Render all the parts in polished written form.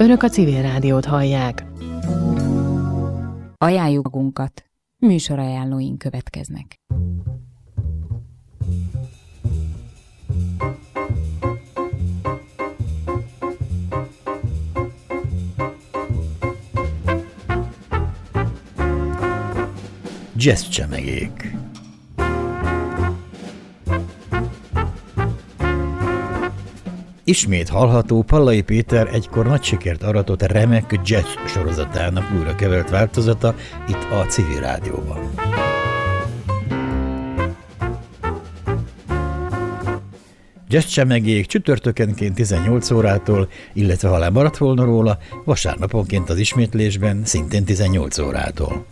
Önök a Civil Rádiót hallják. Ajánljuk magunkat. Műsorajánlóink következnek. Jazzcsemegék. Ismét hallható Pallai Péter egykor nagy sikert aratott remek jazz sorozatának újra kevert változata itt a Civil Rádióban. Jazzcsemegék csütörtökenként 18 órától, illetve ha lemaradt volna róla, vasárnaponként az ismétlésben szintén 18 órától.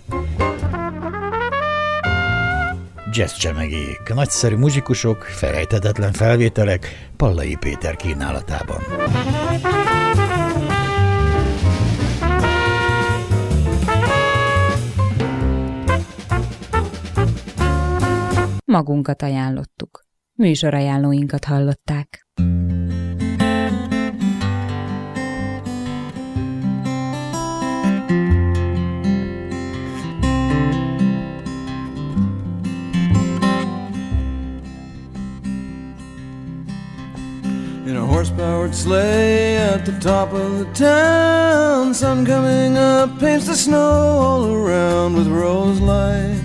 Jazzcsemegék, nagyszerű muzsikusok, felejthetetlen felvételek Pallai Péter kínálatában. Magunkat ajánlottuk. Műsorajánlóinkat hallották. In a horse-powered sleigh at the top of the town, sun coming up paints the snow all around with rose light.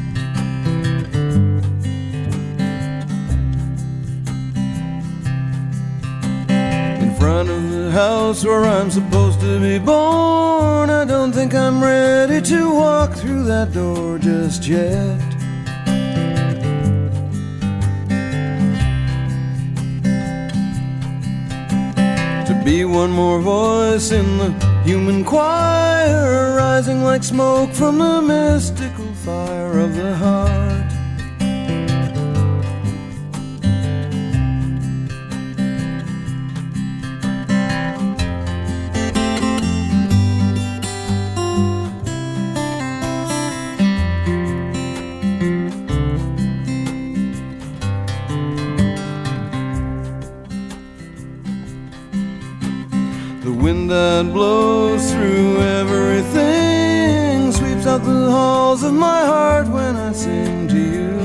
In front of the house where I'm supposed to be born, I don't think I'm ready to walk through that door just yet. Be one more voice in the human choir, rising like smoke from the mystical fire of the heart. Wind that blows through everything sweeps out the halls of my heart when I sing to you.